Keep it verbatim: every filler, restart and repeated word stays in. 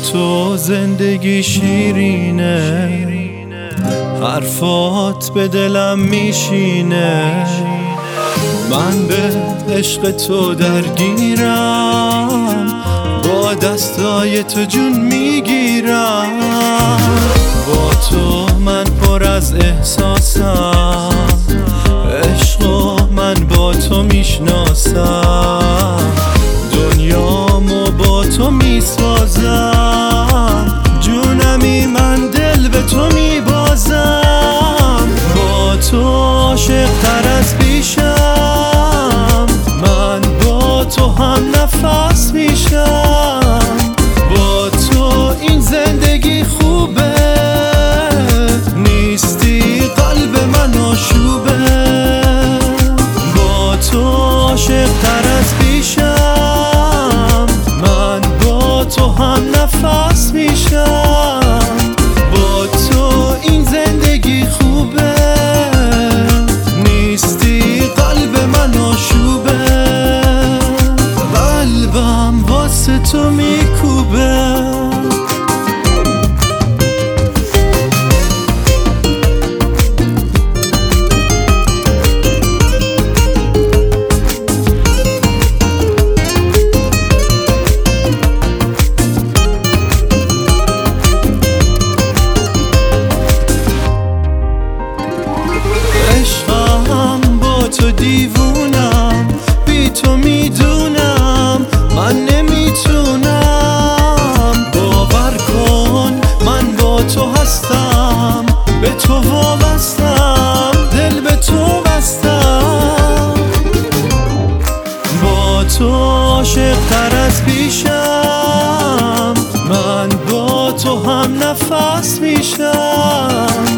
تو زندگی شیرینه، حرفات به دلم میشینه. من به عشق تو درگیرم، با دستای تو جون میگیرم. با تو من پر از احساسم، عشقو من با تو میشناسم. دنیامو با تو میسازم، جونمی من دل به تو میبازم. با تو عاشق‌تر از پیشم، من با تو هم نفس میشم. با تو این زندگی خوبه، نیستی قلب من آشوبه. با تو عاشق‌تر از پیشم، من با تو هم نفس میشم. با تو این زندگی خوبه، نیستی قلب من آشوبه. قلبم واسه تو میکوبه. عشقم با تو دیوونم، بی تو میدونم من نمیتونم. باور کن من با تو هستم، به تو وابستم، دل به تو بستم. با تو عاشق‌تر از پیشم، من با تو هم نفس میشم.